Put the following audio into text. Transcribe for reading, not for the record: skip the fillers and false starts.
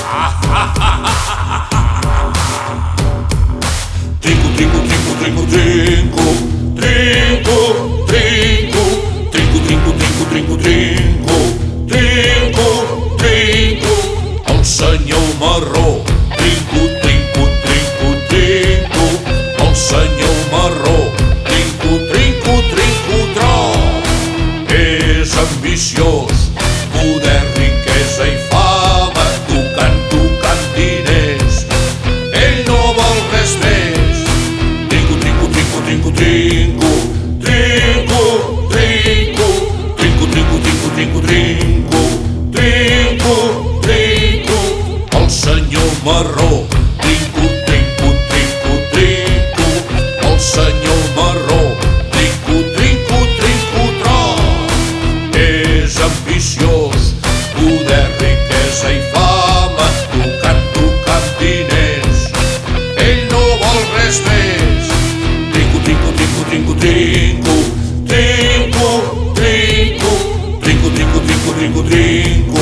Trinco, trinco, trinco, trinco, trinco. Trinco, trinco. Trinco, trinco, trinco, trinco, trinco. Trinco, trinco. El senyor marró. Trinco, trinco, trinco, trinco. El senyor marró. Trinco, trinco, trinco, tro. És ambiciós, poder, riquesa i fama, tocant diners. Ell no vol res més. Trinco, trinco, trinco, trinco, trinco. Trinco, trinco. Trinco, trinco, trinco, trinco, trinco. Trinco, trinco. El senyor marró. Trinco, trinco, trinco, trinco. El senyor marró. Trinco, trinco, trinco, tro. És ambiciós, poder, riquesa i fama, tocant diners. Ell no vol res més. Trinco, trinco, trinco, trinco, trinco. Trinco, trinco. Trinco, trinco, trinco, trinco, trinco.